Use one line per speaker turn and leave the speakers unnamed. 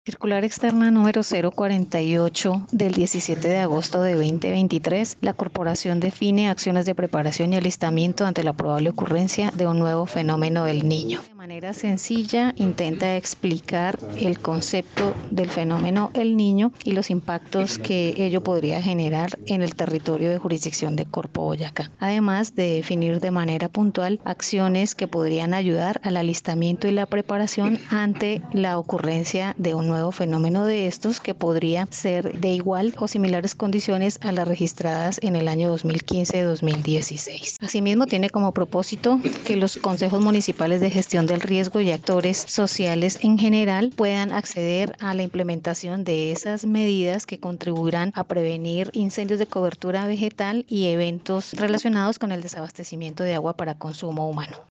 Circular externa número 048 del 17 de agosto de 2023, la Corporación define acciones de preparación y alistamiento ante la probable ocurrencia de un nuevo fenómeno del Niño. De manera sencilla, intenta explicar el concepto del fenómeno El Niño y los impactos que ello podría generar en el territorio de jurisdicción de Corpo Boyacá, además de definir de manera puntual acciones que podrían ayudar al alistamiento y la preparación ante la ocurrencia de un nuevo fenómeno de estos que podría ser de igual o similares condiciones a las registradas en el año 2015-2016. Asimismo, tiene como propósito que los consejos municipales de gestión del riesgo y actores sociales en general puedan acceder a la implementación de esas medidas que contribuirán a prevenir incendios de cobertura vegetal y eventos relacionados con el desabastecimiento de agua para consumo humano.